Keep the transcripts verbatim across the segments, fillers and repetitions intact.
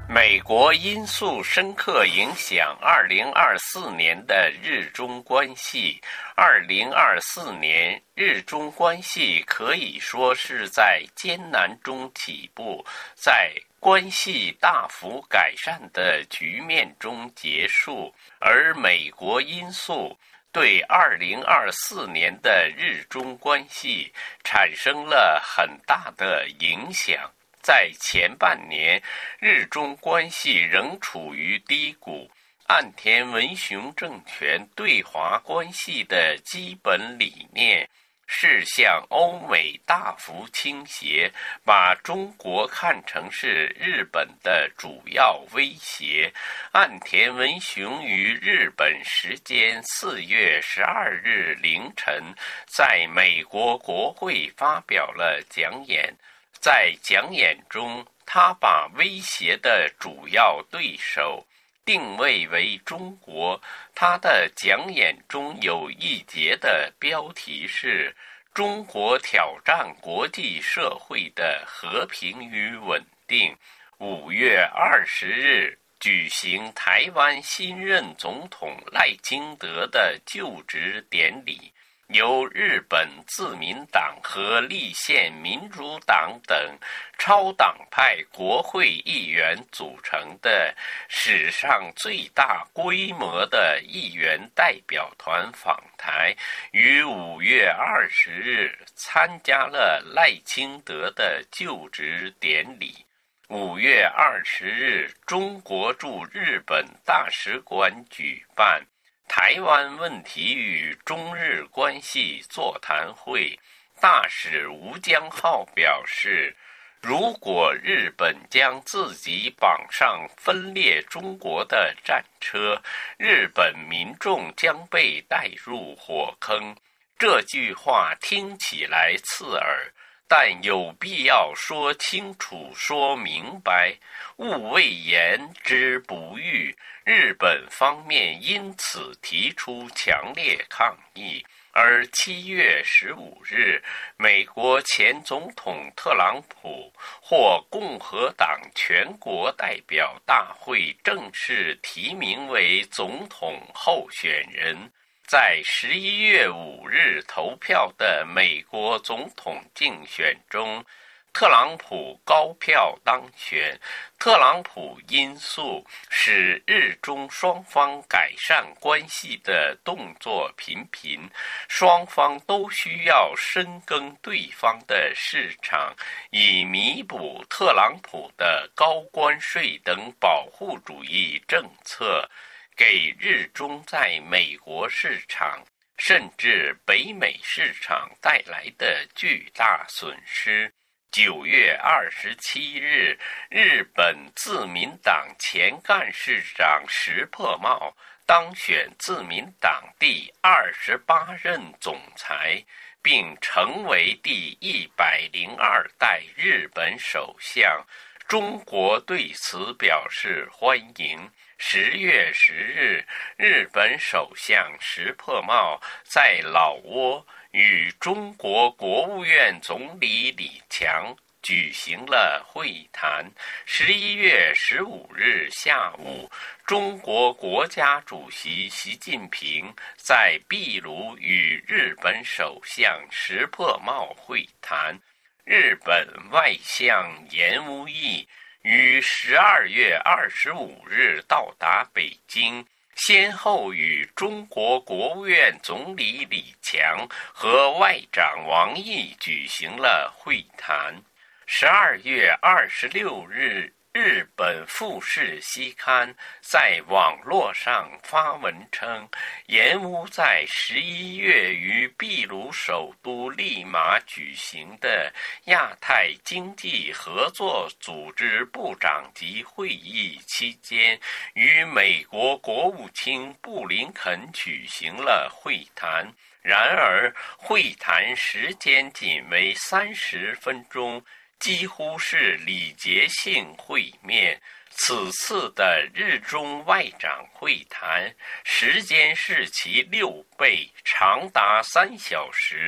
美国因素深刻影响二零二四年的日中关系。二零二四年日中关系可以说是在艰难中起步，在关系大幅改善的局面中结束，而美国因素对二零二四年的日中关系产生了很大的影响。在前半年，日中关系仍处于低谷。岸田文雄政权对华关系的基本理念是向欧美大幅倾斜，把中国看成是日本的主要威胁。岸田文雄于日本时间四月十二日凌晨，在美国国会发表了讲演。在讲演中，他把威胁的主要对手定位为中国。他的讲演中有一节的标题是“中国挑战国际社会的和平与稳定”。五月二十日举行台湾新任总统赖清德的就职典礼。由日本自民党和立宪民主党等超党派国会议员组成的史上最大规模的议员代表团访台，于五月二十日参加了赖清德的就职典礼。五月二十日，中国驻日本大使馆举办台湾问题与中日关系座谈会。大使吴江浩表示，如果日本将自己绑上分裂中国的战车，日本民众将被带入火坑。这句话听起来刺耳，但有必要说清楚说明白，勿谓言之不预。日本方面因此提出强烈抗议。而七月十五日，美国前总统特朗普获共和党全国代表大会正式提名为总统候选人。在十一月五日投票的美国总统竞选中，特朗普高票当选。特朗普因素使日中双方改善关系的动作频频，双方都需要深耕对方的市场，以弥补特朗普的高关税等保护主义政策给日中在美国市场甚至北美市场带来的巨大损失。九月二十七日，日本自民党前干事长石破茂当选自民党第二十八任总裁，并成为第一百零二代日本首相。中国对此表示欢迎。十月十日，日本首相石破茂在老挝与中国国务院总理李强举行了会谈。十一月十五日下午，中国国家主席习近平在秘鲁与日本首相石破茂会谈。日本外相岩屋义于十二月二十五日到达北京，先后与中国国务院总理李强和外长王毅举行了会谈。十二月二十六日，日本富士西刊在网络上发文称，岩屋在十一月于秘鲁首都利马举行的亚太经济合作组织部长级会议期间，与美国国务卿布林肯举行了会谈。然而，会谈时间仅为三十分钟，几乎是礼节性会面。此次的日中外长会谈时间是其六倍，长达三小时，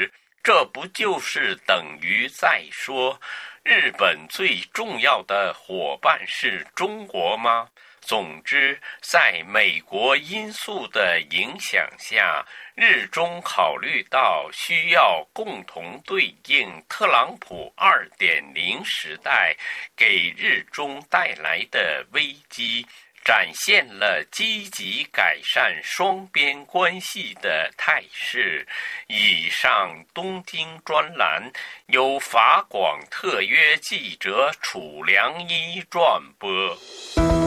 这不就是等于在说日本最重要的伙伴是中国吗？总之，在美国因素的影响下，日中考虑到需要共同对应特朗普 二点零 时代给日中带来的危机，展现了积极改善双边关系的态势。以上东京专栏由法广特约记者楚良一转播。